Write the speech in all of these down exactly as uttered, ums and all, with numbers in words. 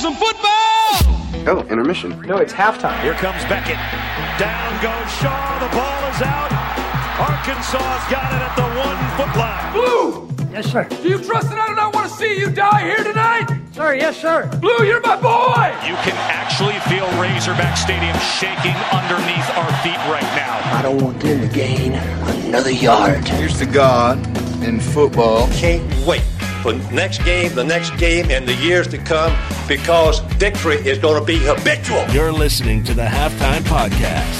some football! Oh, intermission. No, it's halftime. Here comes Beckett. Down goes Shaw. The ball is out. Arkansas's got it at the one-foot line. Blue! Yes, sir. Do you trust that I do not want to see you die here tonight? Sir, yes, sir. Blue, you're my boy! You can actually feel Razorback Stadium shaking underneath our feet right now. I don't want them to gain another yard. Here's to God in football. Can't wait for next game, the next game, and the years to come, because victory is going to be habitual. You're listening to the Halftime Podcast.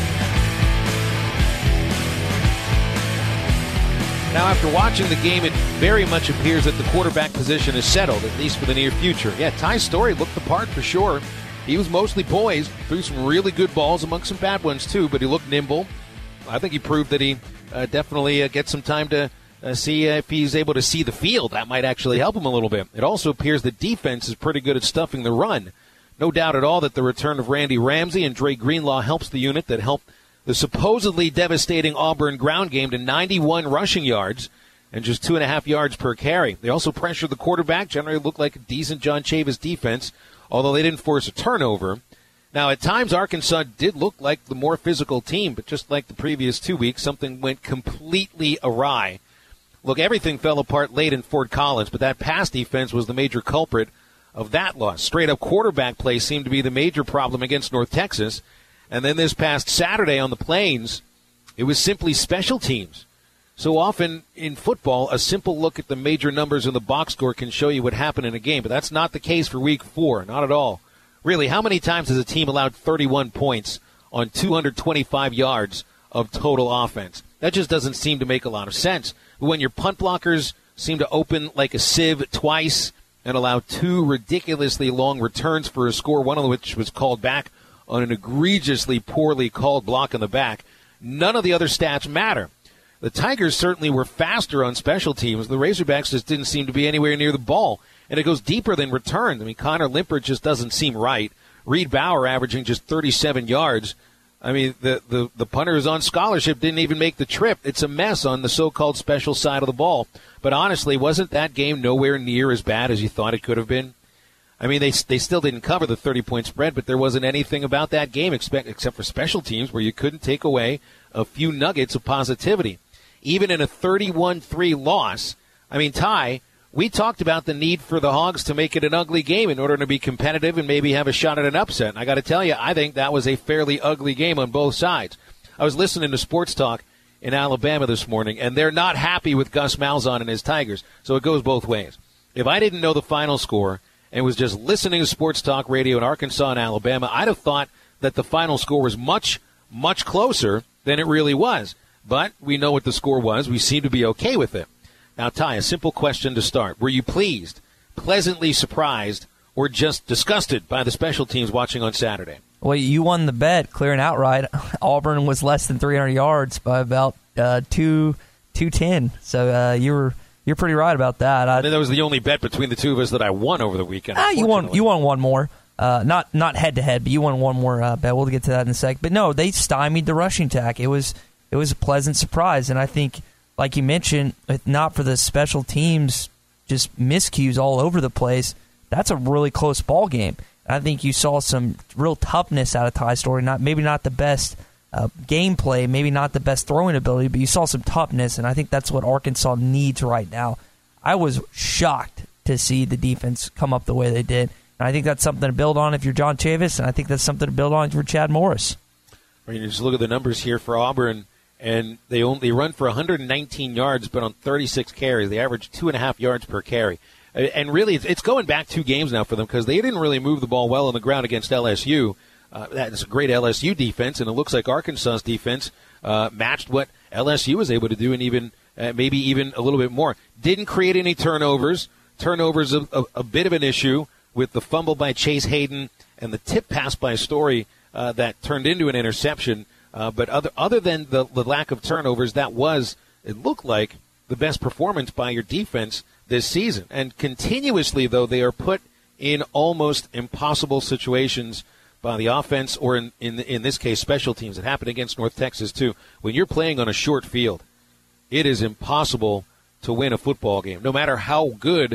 Now, after watching the game, it very much appears that the quarterback position is settled, at least for the near future. Yeah, Ty Storey looked the part for sure. He was mostly poised, threw some really good balls among some bad ones too, but he looked nimble. I think he proved that he uh, definitely uh, gets some time to uh, see uh, if he's able to see the field. That might actually help him a little bit. It also appears the defense is pretty good at stuffing the run. No doubt at all that the return of Randy Ramsey and Dre Greenlaw helps the unit that helped the supposedly devastating Auburn ground game to ninety-one rushing yards and just two and a half yards per carry. They also pressured the quarterback, generally looked like a decent John Chavis defense, although they didn't force a turnover. Now, at times, Arkansas did look like the more physical team, but just like the previous two weeks, something went completely awry. Look, everything fell apart late in Fort Collins, but that pass defense was the major culprit of that loss. Straight-up quarterback play seemed to be the major problem against North Texas. And then this past Saturday on the Plains, it was simply special teams. So often in football, a simple look at the major numbers in the box score can show you what happened in a game. But that's not the case for week four, not at all. Really, how many times has a team allowed thirty-one points on two hundred twenty-five yards of total offense? That just doesn't seem to make a lot of sense. When your punt blockers seem to open like a sieve twice and allow two ridiculously long returns for a score, one of which was called back on an egregiously poorly called block in the back, none of the other stats matter. The Tigers certainly were faster on special teams. The Razorbacks just didn't seem to be anywhere near the ball. And it goes deeper than returns. I mean, Connor Limpert just doesn't seem right. Reed Bauer averaging just thirty-seven yards. I mean, the, the, the punter is on scholarship, didn't even make the trip. It's a mess on the so-called special side of the ball. But honestly, wasn't that game nowhere near as bad as you thought it could have been? I mean, they they still didn't cover the thirty-point spread, but there wasn't anything about that game except, except for special teams where you couldn't take away a few nuggets of positivity. Even in a thirty-one three loss, I mean, Ty, we talked about the need for the Hogs to make it an ugly game in order to be competitive and maybe have a shot at an upset. And I got to tell you, I think that was a fairly ugly game on both sides. I was listening to Sports Talk in Alabama this morning, and they're not happy with Gus Malzahn and his Tigers, so it goes both ways. If I didn't know the final score and was just listening to Sports Talk Radio in Arkansas and Alabama, I'd have thought that the final score was much, much closer than it really was. But we know what the score was. We seem to be okay with it. Now, Ty, a simple question to start. Were you pleased, pleasantly surprised, or just disgusted by the special teams watching on Saturday? Well, you won the bet, clearing outright. Auburn was less than three hundred yards by about uh, two ten. So uh, you were you're pretty right about that. I, I mean, that was the only bet between the two of us that I won over the weekend. Ah, you won. You won one more. Uh, not not head to head, but you won one more uh, bet. We'll get to that in a sec. But no, they stymied the rushing attack. It was it was a pleasant surprise, and I think, like you mentioned, if not for the special teams just miscues all over the place, that's a really close ball game. I think you saw some real toughness out of Ty Storey. Not maybe not the best uh, gameplay, maybe not the best throwing ability, but you saw some toughness, and I think that's what Arkansas needs right now. I was shocked to see the defense come up the way they did, and I think that's something to build on if you're John Chavis, and I think that's something to build on if you're Chad Morris. I mean, you just look at the numbers here for Auburn, and they only run for one hundred nineteen yards, but on thirty-six carries, they average two and a half yards per carry. And really, it's going back two games now for them because they didn't really move the ball well on the ground against L S U. Uh, that's a great L S U defense, and it looks like Arkansas's defense uh, matched what L S U was able to do, and even uh, maybe even a little bit more. Didn't create any turnovers. Turnovers a, a, a bit of an issue with the fumble by Chase Hayden and the tip pass by Storey uh, that turned into an interception. Uh, but other other than the, the lack of turnovers, that was, it looked like, the best performance by your defense this season. And continuously, though, they are put in almost impossible situations by the offense, or in, in in this case, special teams. It happened against North Texas, too. When you're playing on a short field, it is impossible to win a football game. No matter how good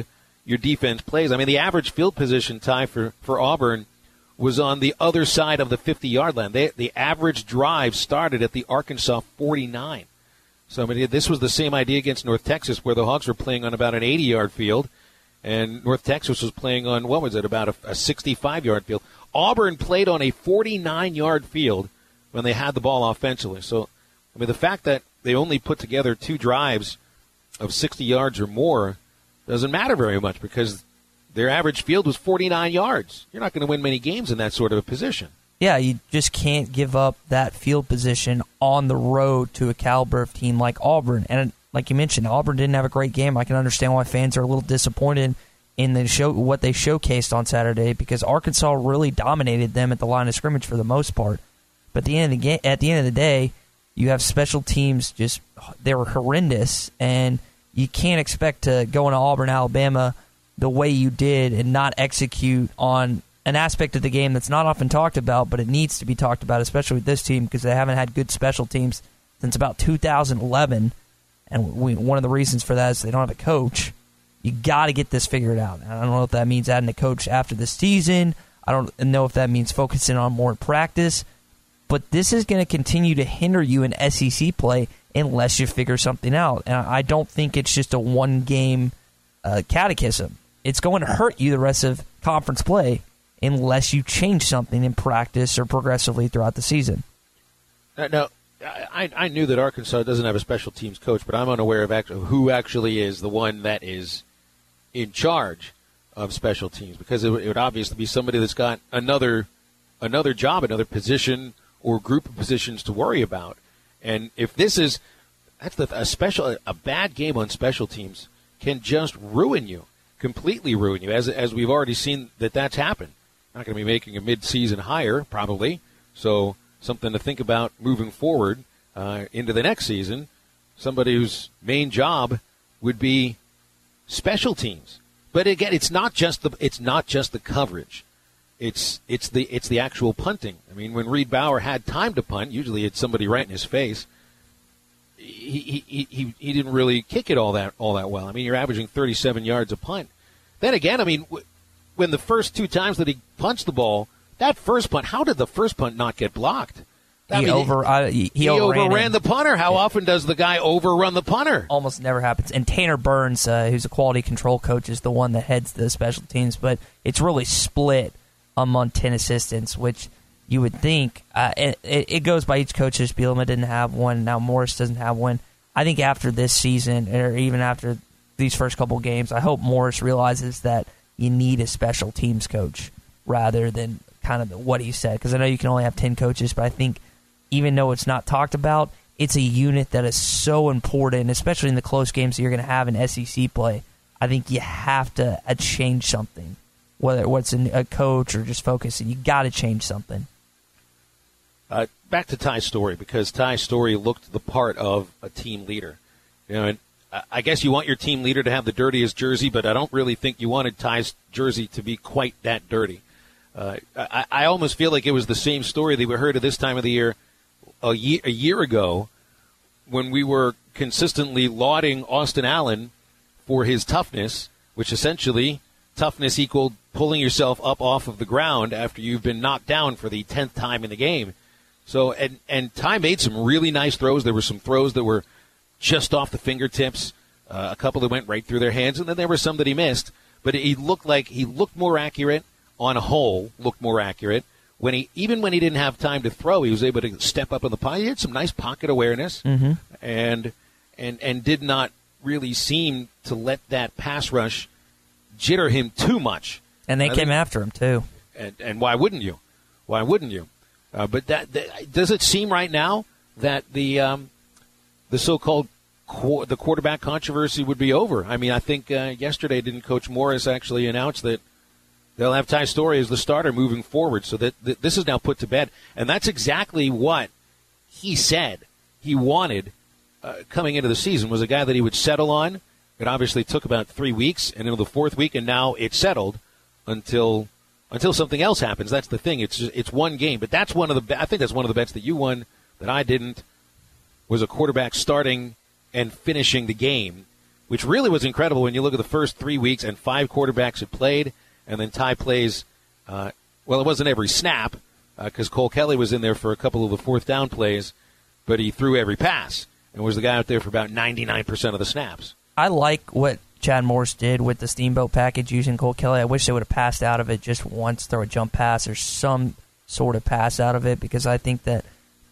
your defense plays. I mean, the average field position, Ty, for, for Auburn was on the other side of the fifty-yard line. They, the average drive started at the Arkansas forty-nine. So, I mean, this was the same idea against North Texas, where the Hogs were playing on about an eighty-yard field, and North Texas was playing on, what was it, about a, a sixty-five-yard field. Auburn played on a forty-nine-yard field when they had the ball offensively. So, I mean, the fact that they only put together two drives of sixty yards or more doesn't matter very much because their average field was forty-nine yards. You're not going to win many games in that sort of a position. Yeah, you just can't give up that field position on the road to a caliber of team like Auburn. And like you mentioned, Auburn didn't have a great game. I can understand why fans are a little disappointed in the show what they showcased on Saturday because Arkansas really dominated them at the line of scrimmage for the most part. But at the end of the game, at the end of the day, you have special teams just they were horrendous, and you can't expect to go into Auburn, Alabama, the way you did and not execute on an aspect of the game that's not often talked about, but it needs to be talked about, especially with this team because they haven't had good special teams since about two thousand eleven. And we, one of the reasons for that is they don't have a coach. You got to get this figured out. And I don't know if that means adding a coach after the season. I don't know if that means focusing on more practice. But this is going to continue to hinder you in S E C play unless you figure something out. And I don't think it's just a one-game uh, catechism. It's going to hurt you the rest of conference play unless you change something in practice or progressively throughout the season. Uh, now, I, I knew that Arkansas doesn't have a special teams coach, but I'm unaware of actually who actually is the one that is in charge of special teams because it, it would obviously be somebody that's got another another job, another position or group of positions to worry about. And if this is that's the, a special a bad game on special teams can just ruin you, completely ruin you, as as we've already seen that that's happened. Not going to be making a mid-season hire, probably. So something to think about moving forward uh, into the next season. Somebody whose main job would be special teams. But again, it's not just the it's not just the coverage. It's it's the it's the actual punting. I mean, when Reed Bauer had time to punt, usually it's somebody right in his face. He he he, he didn't really kick it all that all that well. I mean, you're averaging thirty-seven yards a punt. Then again, I mean. W- When the first two times that he punched the ball, that first punt, how did the first punt not get blocked? I he mean, over uh, he, he, he overran, overran the punter. How yeah. often does the guy overrun the punter? Almost never happens. And Tanner Burns, uh, who's a quality control coach, is the one that heads the special teams. But it's really split among ten assistants, which you would think uh, it, it goes by each coach's. Bielema didn't have one. Now Morris doesn't have one. I think after this season, or even after these first couple games, I hope Morris realizes that you need a special teams coach rather than kind of what he said. Because I know you can only have ten coaches, but I think even though it's not talked about, it's a unit that is so important, especially in the close games that you're going to have in S E C play. I think you have to uh, change something, whether what's a coach or just focusing. You got to change something. Uh, back to Ty Storey, because Ty Storey looked the part of a team leader. You know, and I guess you want your team leader to have the dirtiest jersey, but I don't really think you wanted Ty's jersey to be quite that dirty. Uh, I, I almost feel like it was the same story that we heard at this time of the year a year, a year ago when we were consistently lauding Austin Allen for his toughness, which essentially toughness equaled pulling yourself up off of the ground after you've been knocked down for the tenth time in the game. So, and, and Ty made some really nice throws. There were some throws that were just off the fingertips, uh, a couple that went right through their hands, and then there were some that he missed. But he looked like he looked more accurate on a whole, looked more accurate. When he even when he didn't have time to throw, he was able to step up in the pocket. He had some nice pocket awareness, mm-hmm. and and and did not really seem to let that pass rush jitter him too much. And they I came think, after him too. And and why wouldn't you? Why wouldn't you? Uh, but that, that does it seem right now that the um, the so-called qu- the quarterback controversy would be over? I mean, I think uh, yesterday didn't Coach Morris actually announce that they'll have Ty Storey as the starter moving forward, so that, that this is now put to bed. And that's exactly what he said he wanted uh, coming into the season, was a guy that he would settle on. It obviously took about three weeks and into the fourth week, and now it's settled until until something else happens. That's the thing. It's just, it's one game, but that's one of the I think that's one of the bets that you won that I didn't, was a quarterback starting and finishing the game. which really was incredible when you look at the first three weeks and five quarterbacks had played, and then Ty plays, uh, well, it wasn't every snap because uh, Cole Kelly was in there for a couple of the fourth down plays, but he threw every pass and was the guy out there for about ninety-nine percent of the snaps. I like what Chad Morris did with the Steamboat package using Cole Kelly. I wish they would have passed out of it just once, throw a jump pass or some sort of pass out of it, because I think that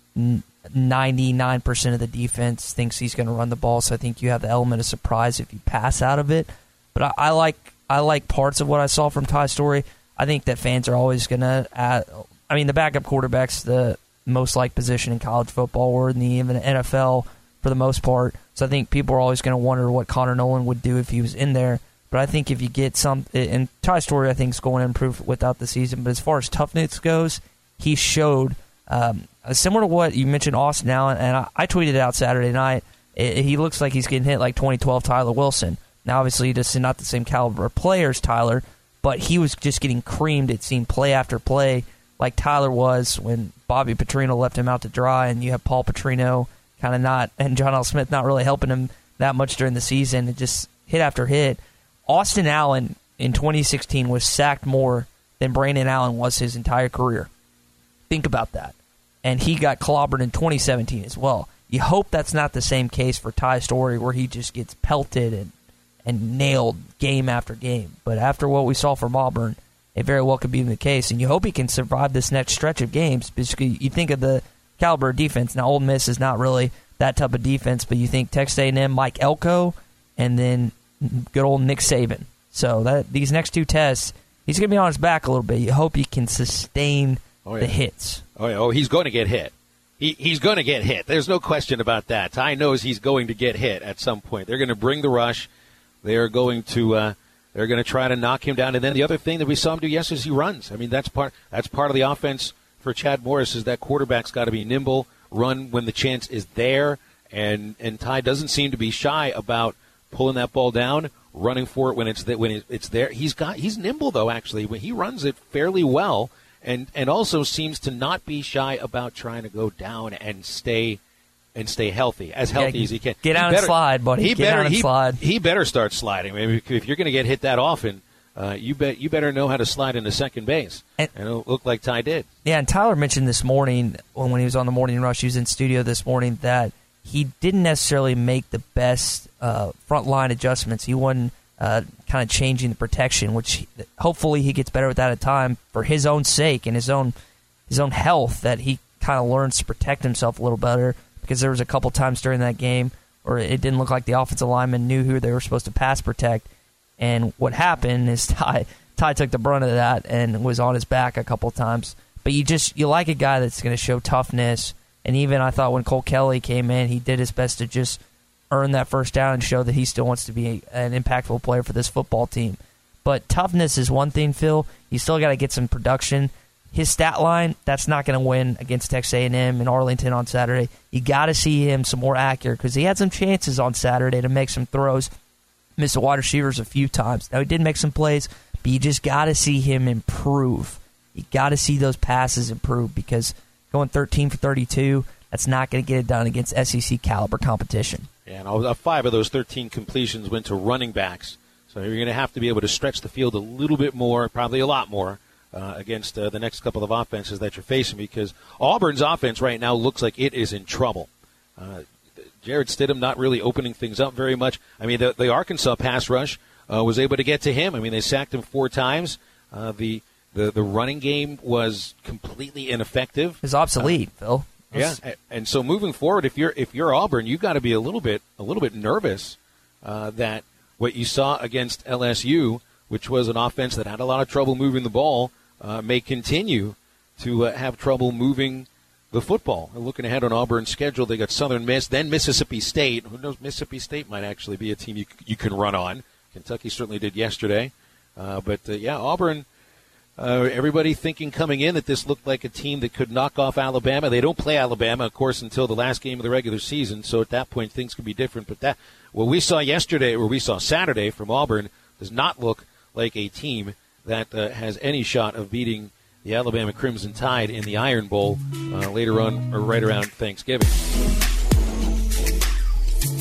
ninety-nine percent of the defense thinks he's going to run the ball, so I think you have the element of surprise if you pass out of it. But I, I like I like parts of what I saw from Ty Storey. I think that fans are always going to add, I mean, the backup quarterback's the most liked position in college football or in the even N F L for the most part. So I think people are always going to wonder what Connor Nolan would do if he was in there. But I think if you get some, and Ty Storey I think is going to improve without the season, but as far as toughness goes, he showed, um, similar to what you mentioned Austin Allen, and I, I tweeted it out Saturday night, it, he looks like he's getting hit like twenty twelve Tyler Wilson. Now obviously this is not the same caliber of player as Tyler, but he was just getting creamed, it seemed, play after play, like Tyler was when Bobby Petrino left him out to dry, and you have Paul Petrino kind of not, and John L. Smith not really helping him that much during the season. It just hit after hit. Austin Allen in twenty sixteen was sacked more than Brandon Allen was his entire career. Think about that. And he got clobbered in twenty seventeen as well. You hope that's not the same case for Ty Storey, where he just gets pelted and, and nailed game after game. But after what we saw from Auburn, it very well could be the case. And you hope he can survive this next stretch of games. Basically, you think of the caliber of defense. Now, Ole Miss is not really that type of defense, but you think Texas A and M, Mike Elko, and then good old Nick Saban. So that these next two tests, he's going to be on his back a little bit. You hope he can sustain oh, yeah. the hits. Oh, yeah. Oh, he's going to get hit. He, he's going to get hit. There's no question about that. Ty knows he's going to get hit at some point. They're going to bring the rush. They are going to uh, they're going to try to knock him down. And then the other thing that we saw him do yesterday is he runs. I mean, that's part that's part of the offense for Chad Morris, is that quarterback's got to be nimble, run when the chance is there, and and Ty doesn't seem to be shy about pulling that ball down, running for it when it's th- when it's there. He's got he's nimble though, actually, when he runs it fairly well, and and also seems to not be shy about trying to go down and stay and stay healthy, as healthy yeah, as he can. Get he out better, and slide, buddy. He get better out and he, slide. He better start sliding. I mean, if you're going to get hit that often, uh, you bet you better know how to slide into second base. And, and it looked like Ty did. Yeah, and Tyler mentioned this morning when, when he was on the Morning Rush, he was in studio this morning, that he didn't necessarily make the best uh, front line adjustments. He wasn't uh, kind of changing the protection, which he, hopefully he gets better with that at time for his own sake and his own his own health, that he kind of learns to protect himself a little better, because there was a couple times during that game where it didn't look like the offensive linemen knew who they were supposed to pass protect. And what happened is Ty Ty took the brunt of that and was on his back a couple times. But you just you like a guy that's going to show toughness. And even I thought when Cole Kelly came in, he did his best to just earn that first down and show that he still wants to be an impactful player for this football team. But toughness is one thing, Phil. You still got to get some production. His stat line, that's not going to win against Texas A and M in Arlington on Saturday. You got to see him some more accurate, because he had some chances on Saturday to make some throws. Missed the wide receivers a few times. Now, he did make some plays, but you just got to see him improve. You got to see those passes improve, because going thirteen for thirty-two, that's not going to get it done against S E C caliber competition. Yeah, and five of those thirteen completions went to running backs. So you're going to have to be able to stretch the field a little bit more, probably a lot more, uh, against uh, the next couple of offenses that you're facing, because Auburn's offense right now looks like it is in trouble. Uh, Jared Stidham not really opening things up very much. I mean, the, the Arkansas pass rush uh, was able to get to him. I mean, they sacked him four times. Uh, the, the the running game was completely ineffective. It's obsolete, uh, Phil. Yeah, and so moving forward, if you're if you're Auburn, you've got to be a little bit a little bit nervous uh, that what you saw against L S U, which was an offense that had a lot of trouble moving the ball, uh, may continue to uh, have trouble moving the football. Looking ahead on Auburn's schedule, they got Southern Miss, then Mississippi State. Who knows? Mississippi State might actually be a team you you can run on. Kentucky certainly did yesterday, uh, but uh, yeah, Auburn. Uh, everybody thinking coming in that this looked like a team that could knock off Alabama. They don't play Alabama, of course, until the last game of the regular season. So at that point, things could be different. But that what we saw yesterday, or we saw Saturday from Auburn, does not look like a team that uh, has any shot of beating the Alabama Crimson Tide in the Iron Bowl uh, later on, or right around Thanksgiving.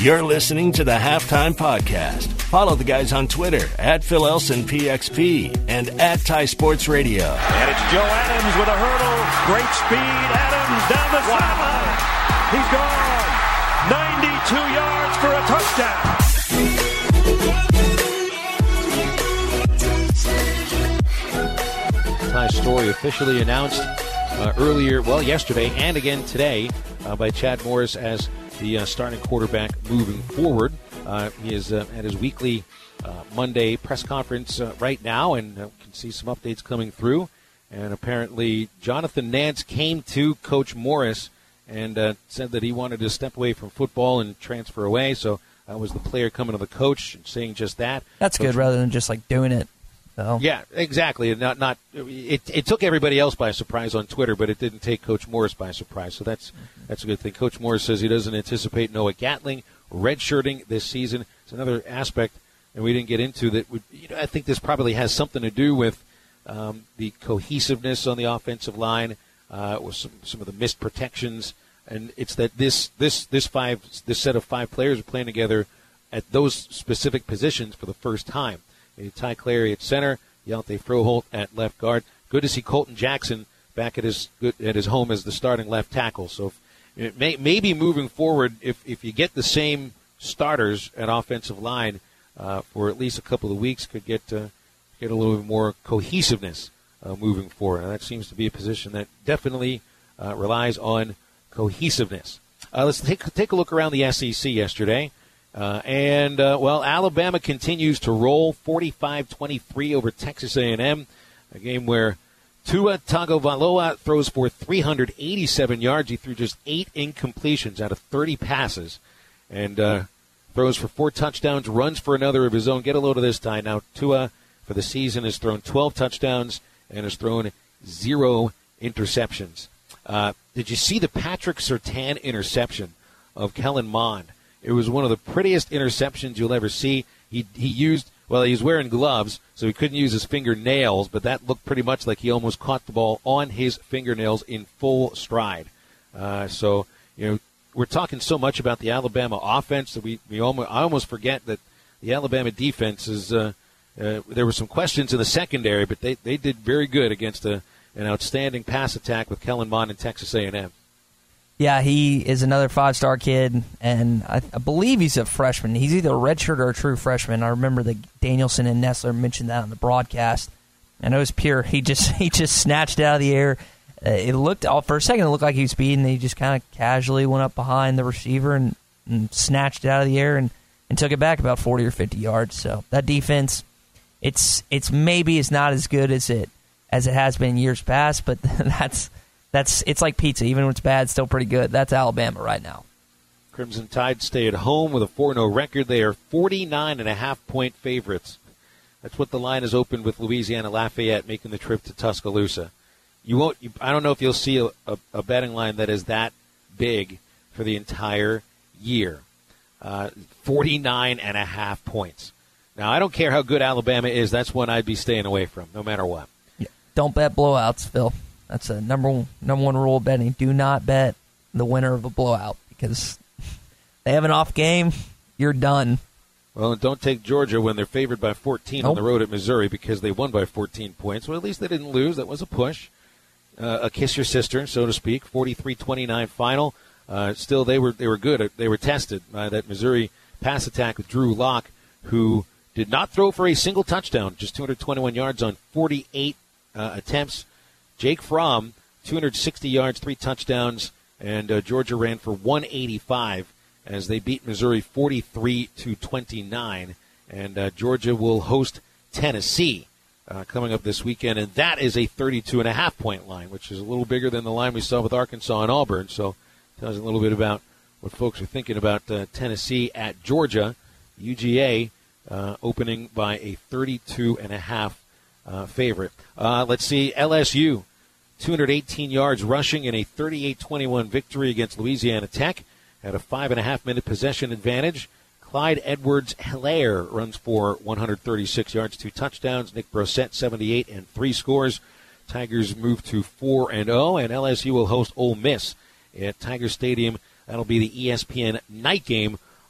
You're listening to the Halftime Podcast. Follow the guys on Twitter at Phil Elson P X P and at Ty Sports Radio. And it's Joe Adams with a hurdle. Great speed. Adams down the sideline. He's gone. ninety-two yards for a touchdown. Ty Story officially announced uh, earlier, well, yesterday and again today uh, by Chad Morris as the uh, starting quarterback moving forward. Uh, he is uh, at his weekly uh, Monday press conference uh, right now, and uh, can see some updates coming through. And apparently Jonathan Nance came to Coach Morris and uh, said that he wanted to step away from football and transfer away. So that was the player coming to the coach and saying just that. That's coach, good rather than just like doing it. So. Yeah, exactly. Not not it. It took everybody else by surprise on Twitter, but it didn't take Coach Morris by surprise. So that's that's a good thing. Coach Morris says he doesn't anticipate Noah Gatling redshirting this season. It's another aspect that we didn't get into that would. You know, I think this probably has something to do with um, the cohesiveness on the offensive line, uh, with some some of the missed protections, and it's that this this this five this set of five players are playing together at those specific positions for the first time. Ty Clary at center, Yalte Froholt at left guard. Good to see Colton Jackson back at his at his home as the starting left tackle. So if, may, maybe moving forward, if, if you get the same starters at offensive line uh, for at least a couple of weeks, could get uh, get a little bit more cohesiveness uh, moving forward. And that seems to be a position that definitely uh, relies on cohesiveness. Uh, let's take take a look around the S E C yesterday. Uh, and, uh, well, Alabama continues to roll forty-five twenty-three over Texas A and M, a game where Tua Tagovailoa throws for three hundred eighty-seven yards. He threw just eight incompletions out of thirty passes and uh, throws for four touchdowns, runs for another of his own. Get a load of this, Ty. Now, Tua, for the season, has thrown twelve touchdowns and has thrown zero interceptions. Uh, did you see the Patrick Surtain interception of Kellen Mond? It was one of the prettiest interceptions you'll ever see. He he used, well, he was wearing gloves, so he couldn't use his fingernails, but that looked pretty much like he almost caught the ball on his fingernails in full stride. Uh, so, you know, we're talking so much about the Alabama offense that we, we almost, I almost forget that the Alabama defense is, uh, uh, there were some questions in the secondary, but they, they did very good against a, an outstanding pass attack with Kellen Mond and Texas A and M. Yeah, he is another five-star kid, and I, I believe he's a freshman. He's either a redshirt or a true freshman. I remember that Danielson and Nessler mentioned that on the broadcast. And it was pure. He just he just snatched it out of the air. Uh, it looked for a second, it looked like he was speeding. And he just kind of casually went up behind the receiver and, and snatched it out of the air and, and took it back about forty or fifty yards. So that defense, it's it's maybe it's not as good as it as it has been in years past, but that's. That's it's like pizza. Even when it's bad, it's still pretty good. That's Alabama right now. Crimson Tide stay at home with a four and oh record. They are forty-nine and a half point favorites. That's what the line is opened with Louisiana Lafayette making the trip to Tuscaloosa. You won't. You, I don't know if you'll see a, a, a betting line that is that big for the entire year. Uh, forty-nine and a half points. Now, I don't care how good Alabama is. That's one I'd be staying away from, no matter what. Yeah. Don't bet blowouts, Phil. That's a number one, number one rule of betting. Do not bet the winner of a blowout because they have an off game, you're done. Well, and don't take Georgia when they're favored by fourteen nope. on the road at Missouri because they won by fourteen points. Well, at least they didn't lose. That was a push. Uh, a kiss your sister, so to speak. forty-three twenty-nine final. Uh, still, they were they were good. They were tested by that Missouri pass attack with Drew Lock, who did not throw for a single touchdown, just two hundred twenty-one yards on forty-eight uh, attempts. Jake Fromm, two hundred sixty yards, three touchdowns, and uh, Georgia ran for one eighty-five as they beat Missouri forty-three to twenty-nine. And uh, Georgia will host Tennessee uh, coming up this weekend, and that is a thirty-two and a half point line, which is a little bigger than the line we saw with Arkansas and Auburn. So tells you a little bit about what folks are thinking about uh, Tennessee at Georgia. U G A uh, opening by a thirty-two and a half uh, favorite. Uh, let's see, L S U. two hundred eighteen yards rushing in a thirty-eight twenty-one victory against Louisiana Tech. Had a five and a half minute possession advantage. Clyde Edwards-Helaire runs for one hundred thirty-six yards, two touchdowns. Nick Brossette, seventy-eight and three scores. Tigers move to four and oh, and L S U will host Ole Miss at Tiger Stadium. That'll be the E S P N night game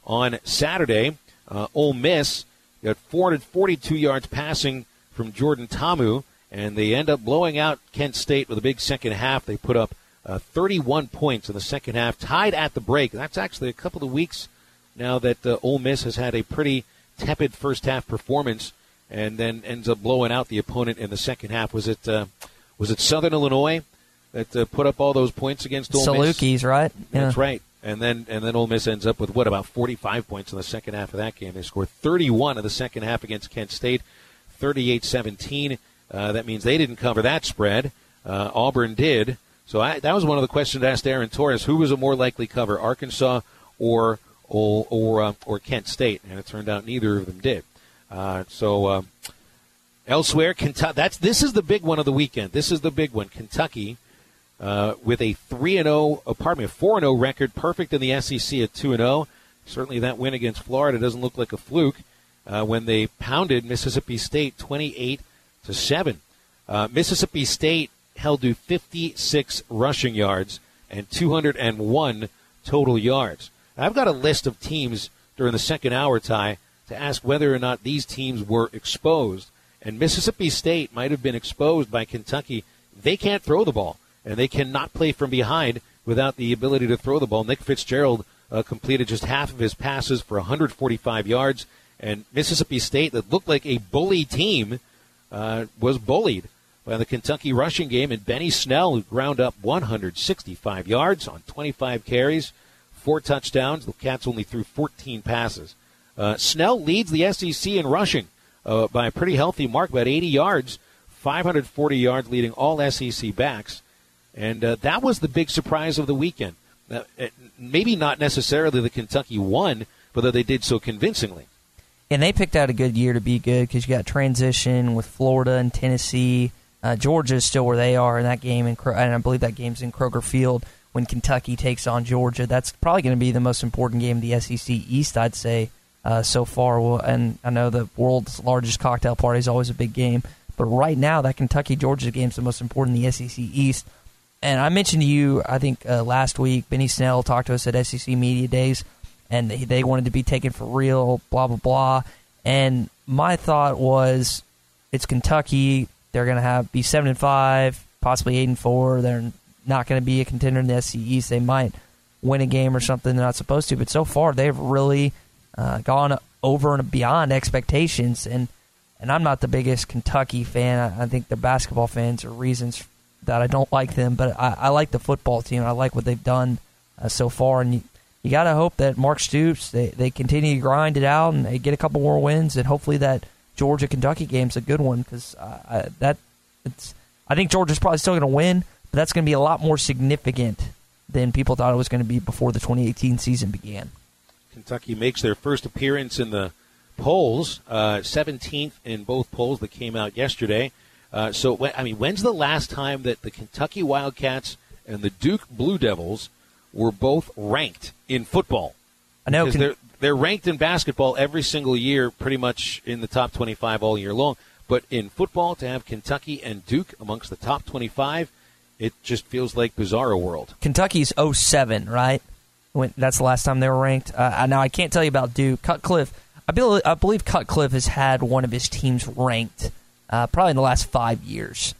On Saturday, uh, Ole Miss got four hundred forty-two yards passing from Jordan Ta'amu, and they end up blowing out Kent State with a big second half. They put up uh, thirty-one points in the second half, tied at the break. That's actually a couple of weeks now that uh, Ole Miss has had a pretty tepid first-half performance and then ends up blowing out the opponent in the second half. Was it uh, was it Southern Illinois that uh, put up all those points against Ole Miss? Salukis, right? Yeah. That's right. And then and then Ole Miss ends up with, what, about forty-five points in the second half of that game. They scored thirty-one in the second half against Kent State, thirty-eight seventeen. Uh, that means they didn't cover that spread. Uh, Auburn did. So I, that was one of the questions asked Aaron Torres. Who was a more likely cover, Arkansas or or or, uh, or Kent State? And it turned out neither of them did. Uh, so uh, elsewhere, Kentucky. That's this is the big one of the weekend. This is the big one. Kentucky uh, with a three and zero, pardon me, a four and zero record, perfect in the S E C at two and zero. Certainly, that win against Florida doesn't look like a fluke uh, when they pounded Mississippi State twenty-eight to seven. Uh, Mississippi State held to fifty-six rushing yards and two hundred one total yards. I've got a list of teams during the second hour, Ty, to ask whether or not these teams were exposed. And Mississippi State might have been exposed by Kentucky. They can't throw the ball, and they cannot play from behind without the ability to throw the ball. Nick Fitzgerald uh, completed just half of his passes for one hundred forty-five yards, and Mississippi State, that looked like a bully team, uh, was bullied by the Kentucky rushing game, and Benny Snell, who ground up one hundred sixty-five yards on twenty-five carries, four touchdowns. The Cats only threw fourteen passes. Uh, Snell leads the S E C in rushing uh, by a pretty healthy mark, about eighty yards, five hundred forty yards, leading all S E C backs. And uh, that was the big surprise of the weekend. Uh, maybe not necessarily that Kentucky won, but that they did so convincingly. And they picked out a good year to be good because you got transition with Florida and Tennessee. Uh, Georgia is still where they are in that game, in, and I believe that game's in Kroger Field when Kentucky takes on Georgia. That's probably going to be the most important game of the S E C East, I'd say, uh, so far. Well, and I know the world's largest cocktail party is always a big game, but right now that Kentucky-Georgia game is the most important in the S E C East. And I mentioned to you, I think uh, last week, Benny Snell talked to us at S E C Media Days, and they, they wanted to be taken for real, blah, blah, blah. And my thought was, it's Kentucky. They're going to have be seven and five, possibly eight and four. They're not going to be a contender in the S E C East. They might win a game or something they're not supposed to. But so far, they've really uh, gone over and beyond expectations. And and I'm not the biggest Kentucky fan. I, I think the basketball fans are reasons that I don't like them. But I, I like the football team. I like what they've done uh, so far. And you, you got to hope that Mark Stoops, they, they continue to grind it out and they get a couple more wins. And hopefully that Georgia-Kentucky game's a good one because uh, that it's. I think Georgia's probably still going to win, but that's going to be a lot more significant than people thought it was going to be before the twenty eighteen season began. Kentucky makes their first appearance in the polls, uh, seventeenth in both polls that came out yesterday. Uh, so, I mean, when's the last time that the Kentucky Wildcats and the Duke Blue Devils were both ranked in football? I know. Because they're, they're ranked in basketball every single year, pretty much in the top twenty-five all year long. But in football, to have Kentucky and Duke amongst the top twenty-five, it just feels like Bizarro World. Kentucky's oh seven, right? When, that's the last time they were ranked. Uh, now, I can't tell you about Duke. Cutcliffe, I believe, I believe Cutcliffe has had one of his teams ranked uh, probably in the last five years.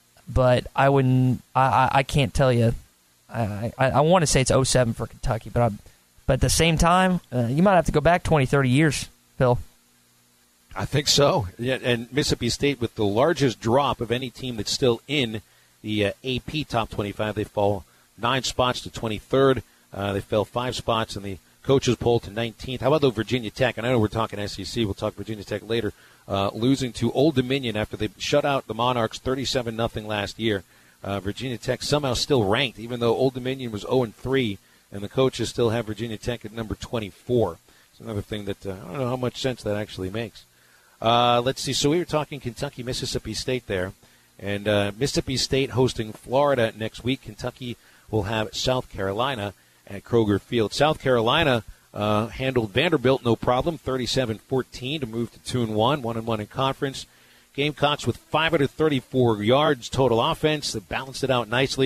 But I wouldn't. I, I, I can't tell you. I, I, I want to say it's oh seven for Kentucky, but I, but at the same time, uh, you might have to go back twenty, thirty years, Phil. I think so. Yeah, and Mississippi State with the largest drop of any team that's still in the uh, A P top twenty-five. They fall nine spots to twenty-third. Uh, they fell five spots in the coaches poll to nineteenth. How about the Virginia Tech? And I know we're talking S E C. We'll talk Virginia Tech later. Uh, losing to Old Dominion after they shut out the Monarchs thirty-seven nothing last year. Uh, Virginia Tech somehow still ranked, even though Old Dominion was oh and three, and the coaches still have Virginia Tech at number twenty-four. It's another thing that uh, I don't know how much sense that actually makes. Uh, let's see. So we were talking Kentucky, Mississippi State there. And uh, Mississippi State hosting Florida next week. Kentucky will have South Carolina at Kroger Field. South Carolina uh, handled Vanderbilt no problem, thirty-seven fourteen to move to two and one, one and one in conference. Gamecocks with five hundred thirty-four yards total offense. They balanced it out nicely.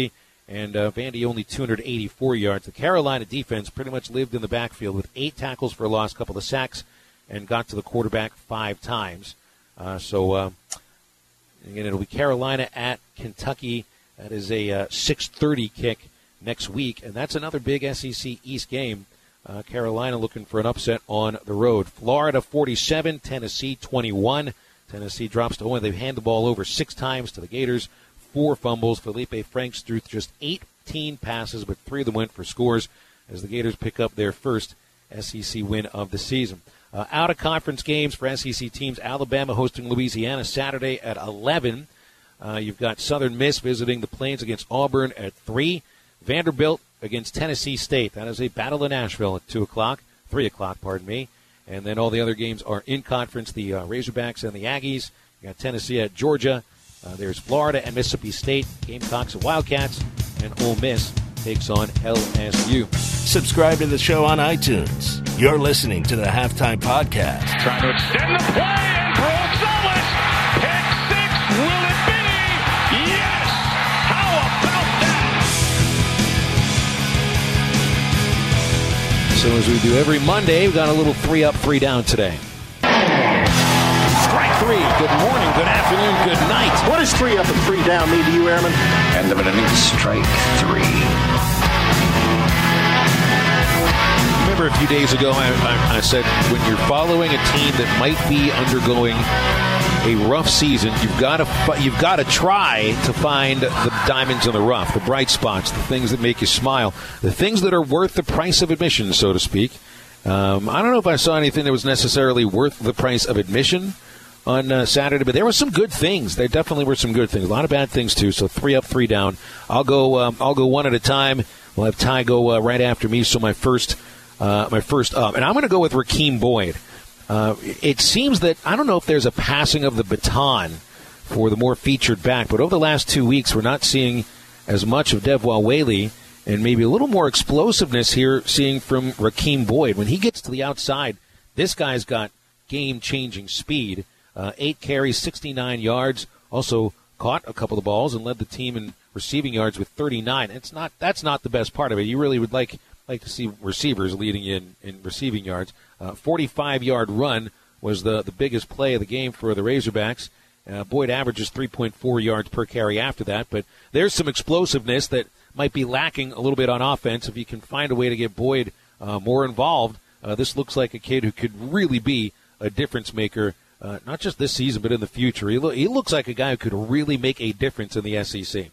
and uh, Vandy only two hundred eighty-four yards. The Carolina defense pretty much lived in the backfield with eight tackles for a loss, couple of sacks, and got to the quarterback five times. Uh, so, uh, again, it'll be Carolina at Kentucky. That is a uh, six thirty kick next week, and that's another big S E C East game. Uh, Carolina looking for an upset on the road. Florida forty-seven, Tennessee twenty-one. Tennessee drops to one. They've handed the ball over six times to the Gators. Four fumbles. Felipe Franks threw just eighteen passes, but three of them went for scores as the Gators pick up their first S E C win of the season. Uh, out-of-conference games for S E C teams. Alabama hosting Louisiana Saturday at eleven. Uh, you've got Southern Miss visiting the Plains against Auburn at three. Vanderbilt against Tennessee State. That is a battle in Nashville at two o'clock, three o'clock, pardon me. And then all the other games are in conference, the uh, Razorbacks and the Aggies. You got Tennessee at Georgia. Uh, there's Florida and Mississippi State, Gamecocks and Wildcats, and Ole Miss takes on L S U. Subscribe to the show on iTunes. You're listening to the Halftime Podcast. Trying to extend the play and throw Solis. Pick six. Will it be? Yes. How about that? So as we do every Monday, we've got a little three up, three down today. Strike three. Good morning, good afternoon, good night. What does three up and three down mean to you, Airman? End of an inning, strike three. Remember a few days ago, I, I, I said when you're following a team that might be undergoing a rough season, you've got to you've got to try to find the diamonds in the rough, the bright spots, the things that make you smile, the things that are worth the price of admission, so to speak. Um, I don't know if I saw anything that was necessarily worth the price of admission on uh, Saturday, but there were some good things. There definitely were some good things. A lot of bad things too. So three up, three down. I'll go. Um, I'll go one at a time. We'll have Ty go uh, right after me. So my first, uh, my first up, and I'm going to go with Rakeem Boyd. Uh, it seems that I don't know if there's a passing of the baton for the more featured back, but over the last two weeks, we're not seeing as much of Devwah Whaley and maybe a little more explosiveness here, seeing from Rakeem Boyd. When he gets to the outside, this guy's got game-changing speed. Uh, eight carries, sixty-nine yards. Also caught a couple of balls and led the team in receiving yards with thirty-nine. It's not that's not the best part of it. You really would like like to see receivers leading in in receiving yards. Uh, forty-five-yard run was the the biggest play of the game for the Razorbacks. Uh, Boyd averages three point four yards per carry after that, but there's some explosiveness that might be lacking a little bit on offense. If you can find a way to get Boyd uh, more involved, uh, this looks like a kid who could really be a difference maker. Uh, not just this season, but in the future. He, lo- he looks like a guy who could really make a difference in the S E C.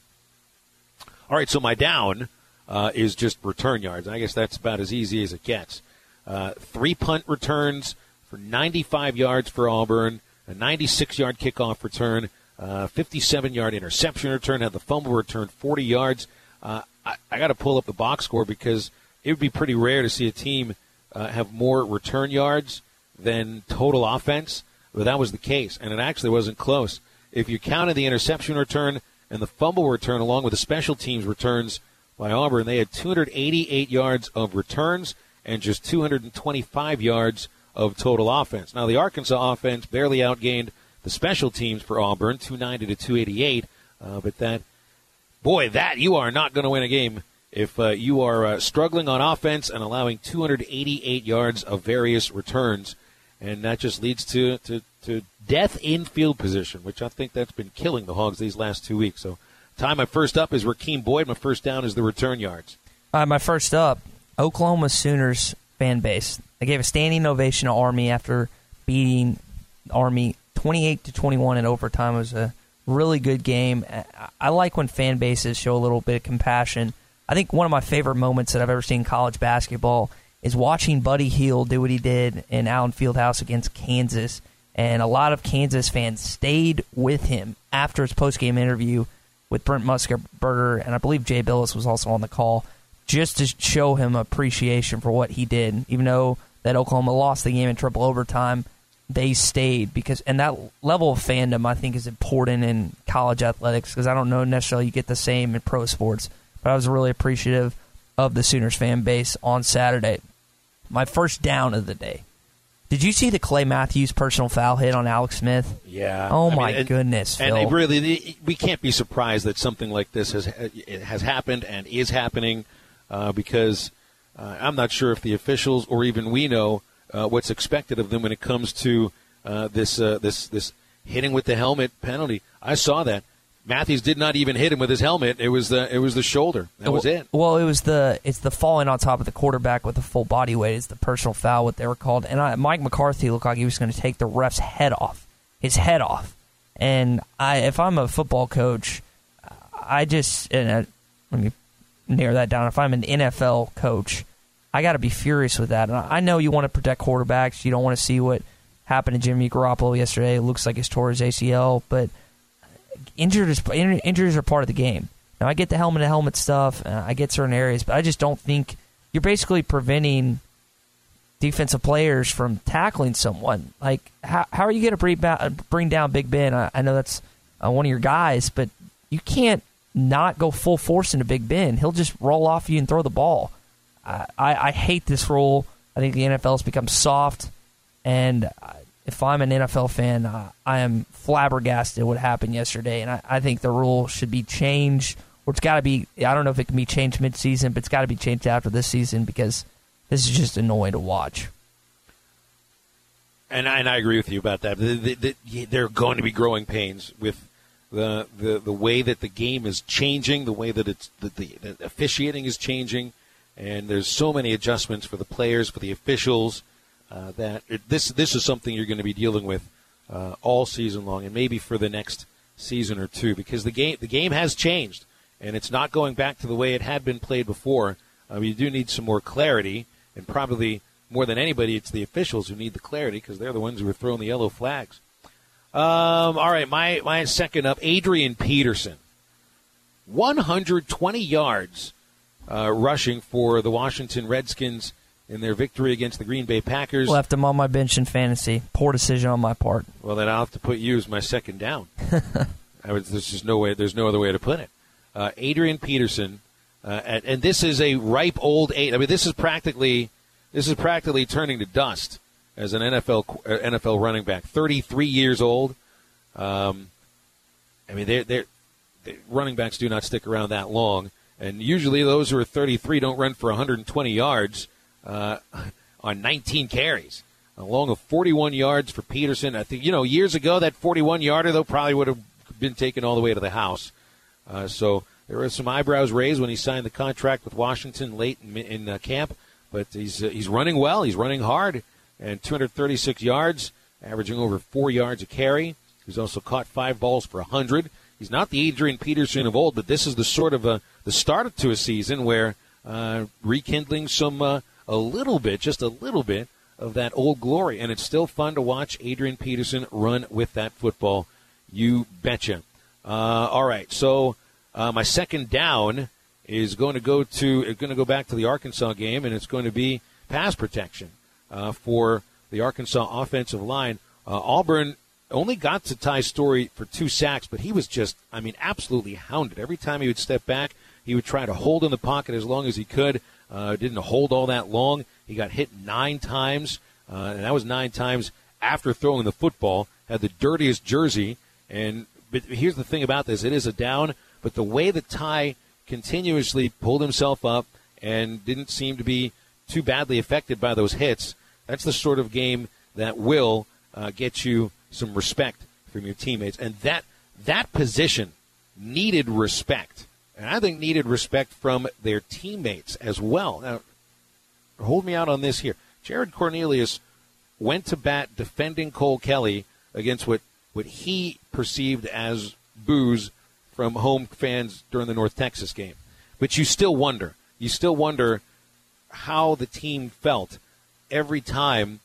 All right, so my down uh, is just return yards. I guess that's about as easy as it gets. Uh, three punt returns for ninety-five yards for Auburn, a ninety-six-yard kickoff return, uh, fifty-seven-yard interception return, had the fumble return, forty yards. Uh, I, I got to pull up the box score because it would be pretty rare to see a team uh, have more return yards than total offense. But that was the case, and it actually wasn't close. If you counted the interception return and the fumble return along with the special teams returns by Auburn, they had two hundred eighty-eight yards of returns and just two hundred twenty-five yards of total offense. Now, the Arkansas offense barely outgained the special teams for Auburn, two ninety to two eighty-eight. Uh, but that, boy, that you are not going to win a game if uh, you are uh, struggling on offense and allowing two hundred eighty-eight yards of various returns. And that just leads to, to, to death in field position, which I think that's been killing the Hogs these last two weeks. So, Ty, my first up is Rakeem Boyd. My first down is the return yards. All right, my first up, Oklahoma Sooners fan base. They gave a standing ovation to Army after beating Army twenty-eight to twenty-one in overtime. It was a really good game. I like when fan bases show a little bit of compassion. I think one of my favorite moments that I've ever seen in college basketball is watching Buddy Hield do what he did in Allen Fieldhouse against Kansas. And a lot of Kansas fans stayed with him after his postgame interview with Brent Musburger, and I believe Jay Billis was also on the call, just to show him appreciation for what he did. Even though that Oklahoma lost the game in triple overtime, they stayed. because And that level of fandom, I think, is important in college athletics, because I don't know necessarily you get the same in pro sports. But I was really appreciative of the Sooners fan base on Saturday. My first down of the day. Did you see the Clay Matthews personal foul hit on Alex Smith? Yeah. Oh, I my mean, and, goodness, Phil. And it really, we can't be surprised that something like this has it has happened and is happening uh, because uh, I'm not sure if the officials or even we know uh, what's expected of them when it comes to uh, this uh, this this hitting with the helmet penalty. I saw that. Matthews did not even hit him with his helmet. It was the it was the shoulder. That was it. Well, it was the it's the falling on top of the quarterback with the full body weight. It's the personal foul, what they were called. And I, Mike McCarthy looked like he was going to take the ref's head off, his head off. And I, if I'm a football coach, I just and I, let me narrow that down. If I'm an N F L coach, I got to be furious with that. And I know you want to protect quarterbacks. You don't want to see what happened to Jimmy Garoppolo yesterday. It looks like he tore his A C L, but Injuries, injuries are part of the game. Now, I get the helmet-to-helmet stuff. Uh, I get certain areas, but I just don't think you're basically preventing defensive players from tackling someone. Like, how how are you going to bring, bring down Big Ben? I, I know that's uh, one of your guys, but you can't not go full force into Big Ben. He'll just roll off you and throw the ball. I, I, I hate this rule. I think the N F L has become soft, and if I'm an N F L fan, uh, I am flabbergasted what happened yesterday, and I, I think the rule should be changed, or it's got to be, I don't know if it can be changed mid-season, but it's got to be changed after this season because this is just annoying to watch. And I, and I agree with you about that. The, the, the, there are going to be growing pains with the, the the way that the game is changing, the way that it's the, the, the officiating is changing, and there's so many adjustments for the players, for the officials, uh, that it, this this is something you're going to be dealing with uh, all season long, and maybe for the next season or two, because the game the game has changed, and it's not going back to the way it had been played before. Uh, you do need some more clarity, and probably more than anybody, it's the officials who need the clarity because they're the ones who are throwing the yellow flags. Um, all right, my, my second up, Adrian Peterson. one hundred twenty yards uh, rushing for the Washington Redskins in their victory against the Green Bay Packers. Left him on my bench in fantasy. Poor decision on my part. Well, then I'll have to put you as my second down. I would, there's just no way. There's no other way to put it. Uh, Adrian Peterson, uh, and, and this is a ripe old age. I mean, this is practically this is practically turning to dust as an N F L uh, N F L running back. thirty-three years old. Um, I mean, they're, they're, they're, running backs do not stick around that long, and usually those who are thirty-three don't run for one hundred twenty yards uh, on nineteen carries. Along of forty-one yards for Peterson. I think, you know, years ago that forty-one yarder though probably would have been taken all the way to the house. Uh, so there were some eyebrows raised when he signed the contract with Washington late in, in uh, camp, but he's uh, he's running well. He's running hard, and two hundred thirty-six yards, averaging over four yards a carry. He's also caught five balls for one hundred. He's not the Adrian Peterson of old, but this is the sort of a, the start to a season where uh, rekindling some uh, a little bit, just a little bit of that old glory, and it's still fun to watch Adrian Peterson run with that football. You betcha. Uh, all right, so uh, my second down is going to go to it's going to go back to the Arkansas game, and it's going to be pass protection uh, for the Arkansas offensive line. Uh, Auburn only got to Ty Storey for two sacks, but he was just, I mean, absolutely hounded. Every time he would step back, he would try to hold in the pocket as long as he could. Uh, didn't hold all that long. He got hit nine times, uh, and that was nine times after throwing the football. Had the dirtiest jersey, and but here's the thing about this. It is a down, but the way that Ty continuously pulled himself up and didn't seem to be too badly affected by those hits, that's the sort of game that will uh, get you some respect from your teammates. And that that position needed respect. And I think needed respect from their teammates as well. Now, hold me out on this here. Jared Cornelius went to bat defending Cole Kelly against what, what he perceived as boos from home fans during the North Texas game. But you still wonder. You still wonder how the team felt every time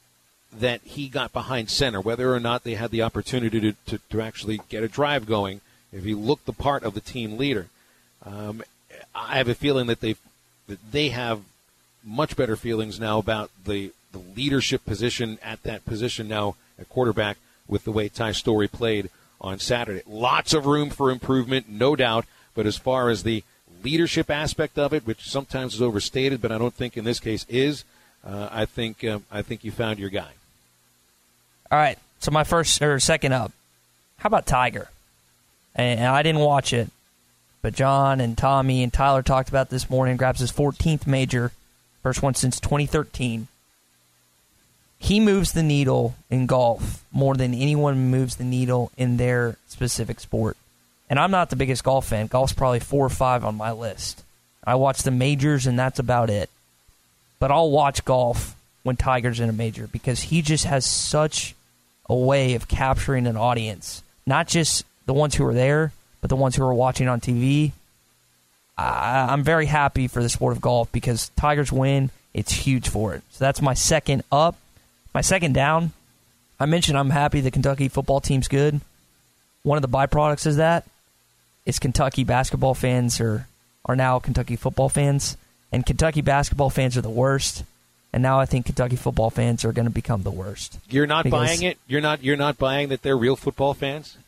that he got behind center, whether or not they had the opportunity to, to, to actually get a drive going, if he looked the part of the team leader. Um, I have a feeling that they that they have much better feelings now about the, the leadership position at that position now at quarterback with the way Ty Storey played on Saturday. Lots of room for improvement, no doubt, but as far as the leadership aspect of it, which sometimes is overstated, but I don't think in this case is, uh, I think um, I think you found your guy. All right, so my first or second up, how about Tiger? And I didn't watch it, but John and Tommy and Tyler talked about this morning. Grabs his fourteenth major, first one since twenty thirteen. He moves the needle in golf more than anyone moves the needle in their specific sport. And I'm not the biggest golf fan. Golf's probably four or five on my list. I watch the majors, and that's about it. But I'll watch golf when Tiger's in a major because he just has such a way of capturing an audience. Not just the ones who are there, but the ones who are watching on T V. I, I'm very happy for the sport of golf because Tiger's win, it's huge for it. So that's my second up. My second down, I mentioned I'm happy the Kentucky football team's good. One of the byproducts of that is Kentucky basketball fans are, are now Kentucky football fans. And Kentucky basketball fans are the worst. And now I think Kentucky football fans are going to become the worst. You're not buying it? You're not You're not buying that they're real football fans?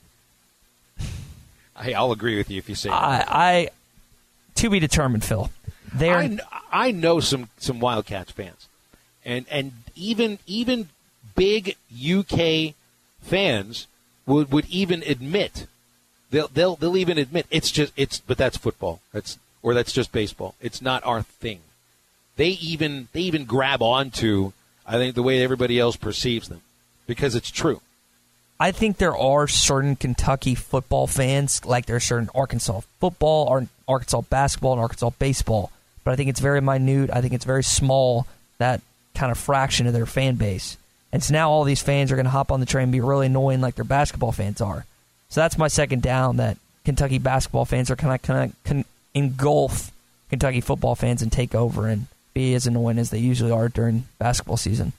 I, I'll agree with you if you say that. I, I to be determined, Phil. They're, I, I know some, some Wildcats fans. And and even even big U K fans would, would even admit they'll they'll they'll even admit it's just it's but that's football. That's or that's just baseball. It's not our thing. They even they even grab onto I think the way everybody else perceives them because it's true. I think there are certain Kentucky football fans, like there are certain Arkansas football, or Arkansas basketball, and Arkansas baseball. But I think it's very minute. I think it's very small, that kind of fraction of their fan base. And so now all these fans are going to hop on the train and be really annoying like their basketball fans are. So that's my second down, that Kentucky basketball fans are kind of kind of con- engulf Kentucky football fans and take over and be as annoying as they usually are during basketball season.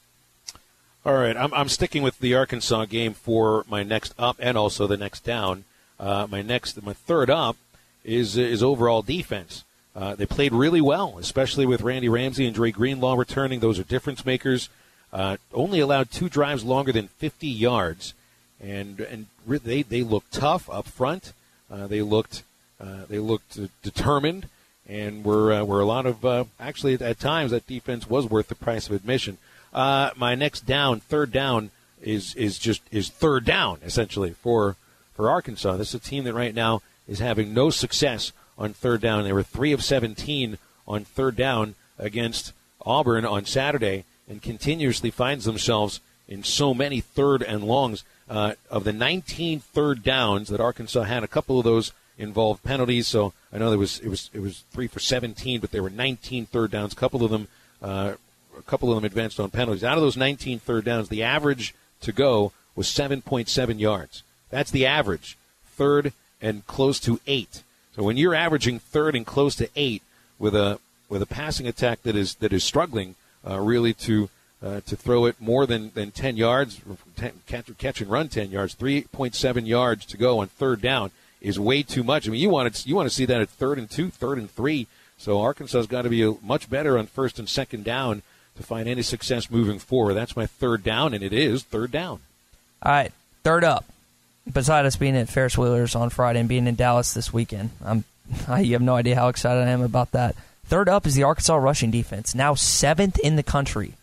All right, I'm, I'm sticking with the Arkansas game for my next up and also the next down. Uh, my next, my third up is is overall defense. Uh, they played really well, especially with Randy Ramsey and Dre Greenlaw returning. Those are difference makers. Uh, only allowed two drives longer than fifty yards, and and re- they they looked tough up front. Uh, they looked uh, they looked uh, determined, and were uh, were a lot of uh, actually at times that defense was worth the price of admission. Uh, my next down, third down, is is just is third down essentially for for Arkansas. This is a team that right now is having no success on third down. They were three of seventeen on third down against Auburn on Saturday, and continuously finds themselves in so many third and longs. Uh, of the nineteen third downs that Arkansas had, a couple of those involved penalties. So I know there was it was it was three for seventeen, but there were nineteen third downs. A couple of them. Uh, A couple of them advanced on penalties. Out of those nineteen third downs, the average to go was seven point seven yards. That's the average. Third and close to eight. So when you're averaging third and close to eight with a with a passing attack that is that is struggling uh, really to uh, to throw it more than, than ten yards, ten, catch, catch and run ten yards, three point seven yards to go on third down is way too much. I mean, you want to you want to see that at third and two, third and three. So Arkansas's got to be a, much better on first and second down to find any success moving forward. That's my third down, and it is third down. All right, third up. Besides us being at Ferris Wheelers on Friday and being in Dallas this weekend, I'm, I you have no idea how excited I am about that. Third up is the Arkansas rushing defense, now seventh in the country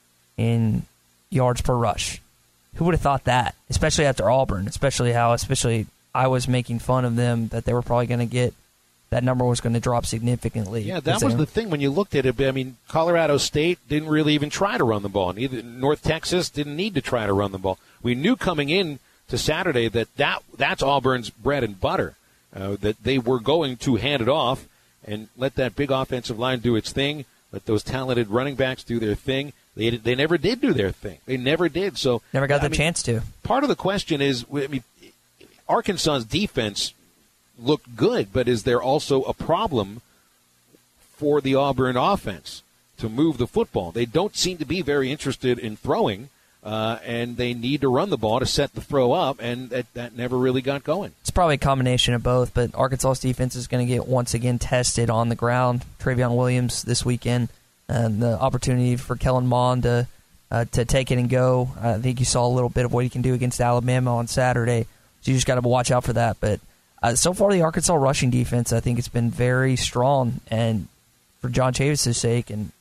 in yards per rush. Who would have thought that? Especially after Auburn, especially how, especially I was making fun of them that they were probably going to get. That number was going to drop significantly. Yeah, that was the thing when you looked at it. I mean, Colorado State didn't really even try to run the ball. Neither North Texas didn't need to try to run the ball. We knew coming in to Saturday that, that that's Auburn's bread and butter, uh, that they were going to hand it off and let that big offensive line do its thing, let those talented running backs do their thing. They they never did do their thing. They never did. So never got the I mean, chance to. Part of the question is, I mean, Arkansas's defense looked good, but is there also a problem for the Auburn offense to move the football? They don't seem to be very interested in throwing, uh, and they need to run the ball to set the throw up, and that, that never really got going. It's probably a combination of both, but Arkansas's defense is going to get once again tested on the ground. Travion Williams this weekend, and the opportunity for Kellen Mond to, uh, to take it and go. I think you saw a little bit of what he can do against Alabama on Saturday, so you just got to watch out for that, but Uh, so far, the Arkansas rushing defense, I think it's been very strong. And for John Chavis' sake, and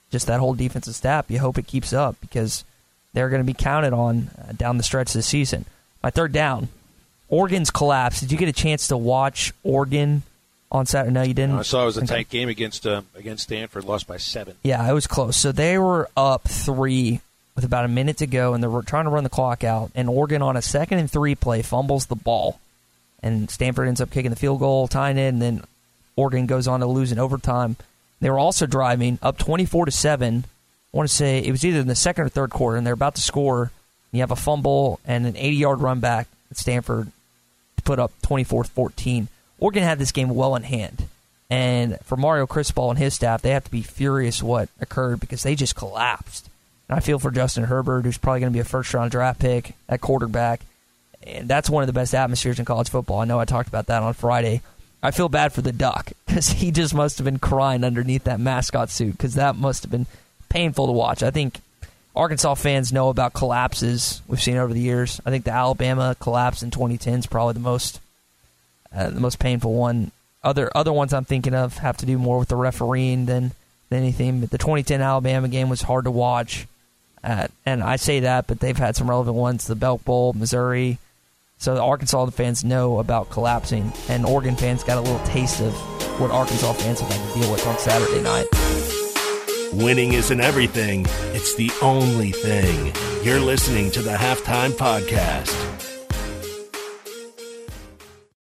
just that whole defensive staff. You hope it keeps up because they're going to be counted on uh, down the stretch this season. My third down, Oregon's collapse. Did you get a chance to watch Oregon on Saturday? No, you didn't? No, I saw it was a tight game against uh, against Stanford, lost by seven. Yeah, it was close. So they were up three with about a minute to go, and they were trying to run the clock out, and Oregon on a second and three play fumbles the ball, and Stanford ends up kicking the field goal, tying it, and then Oregon goes on to lose in overtime. They were also driving up twenty-four to seven. I want to say it was either in the second or third quarter, and they're about to score. You have a fumble and an eighty-yard run back at Stanford to put up twenty-four fourteen. Oregon had this game well in hand. And for Mario Cristobal and his staff, they have to be furious what occurred because they just collapsed. And I feel for Justin Herbert, who's probably going to be a first-round draft pick at quarterback. And that's one of the best atmospheres in college football. I know I talked about that on Friday. I feel bad for the Duck because he just must have been crying underneath that mascot suit because that must have been painful to watch. I think Arkansas fans know about collapses we've seen over the years. I think the Alabama collapse in twenty ten is probably the most uh, the most painful one. Other other ones I'm thinking of have to do more with the refereeing than, than anything. But the twenty ten Alabama game was hard to watch. Uh, and I say that, but they've had some relevant ones. The Belk Bowl, Missouri. So the Arkansas fans know about collapsing. And Oregon fans got a little taste of what Arkansas fans have had to deal with on Saturday night. Winning isn't everything. It's the only thing. You're listening to the Halftime Podcast.